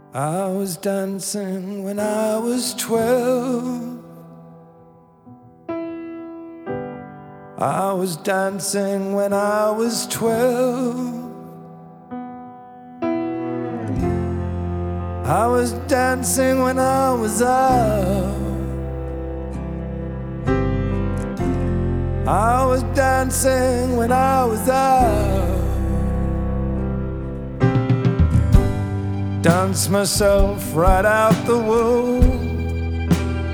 I was dancing when I was 12. I was dancing when I was 12. I was dancing when I was out. I was dancing when I was out. Dance myself right out the womb.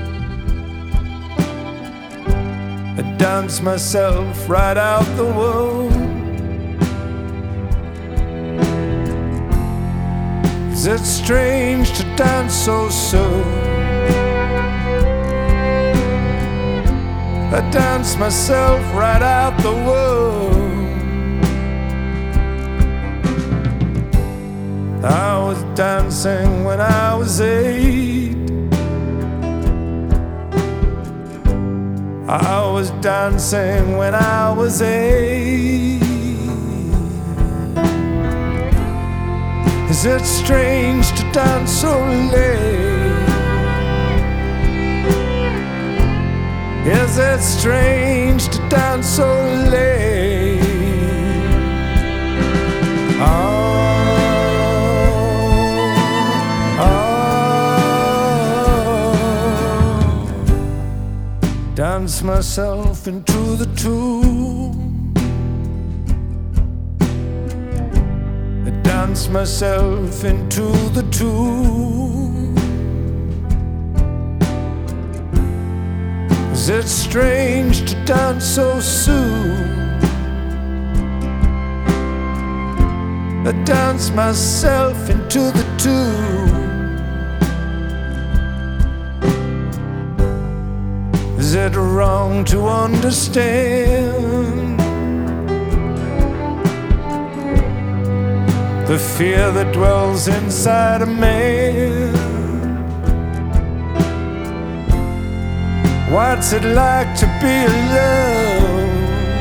I dance myself right out the womb. Is it strange to dance so soon? I dance myself right out the womb. I was dancing when I was 8. I was dancing when I was 8. Is it strange to dance so late? Is it strange to dance so late? Dance myself into the tomb. I dance myself into the tomb. Is it strange to dance so soon? I dance myself into the tomb. Is it wrong to understand the fear that dwells inside a man? What's it like to be alone?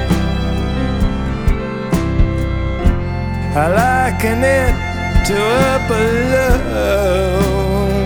I liken it to a balloon.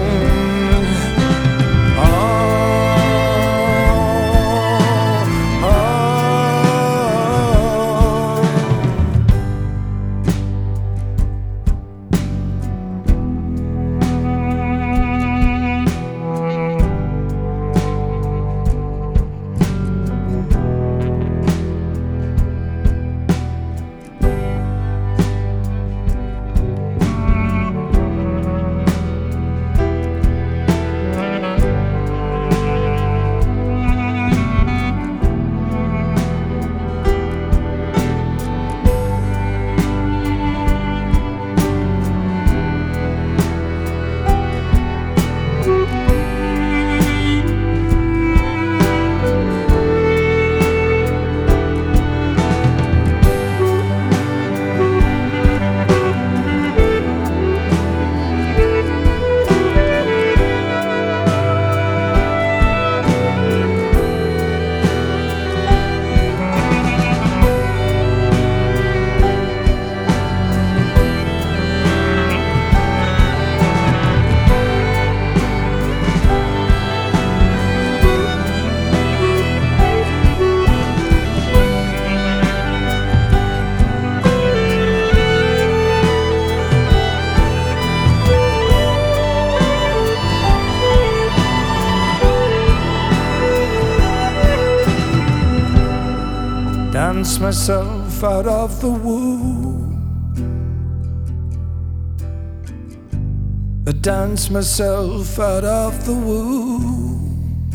Dance myself out of the womb. I dance myself out of the womb.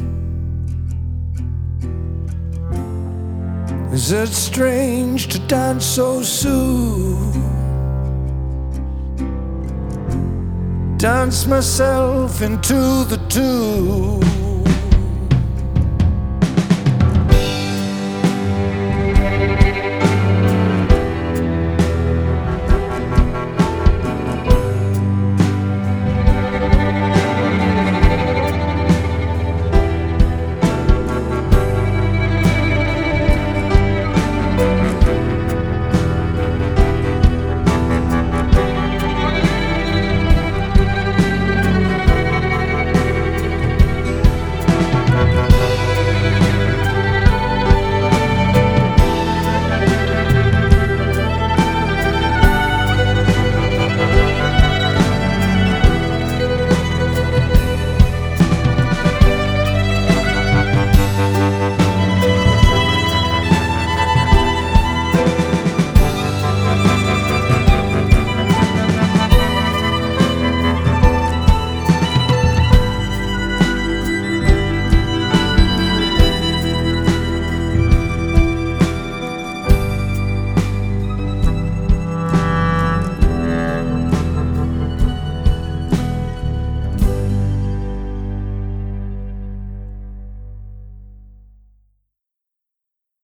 Is it strange to dance so soon? Dance myself into the tomb.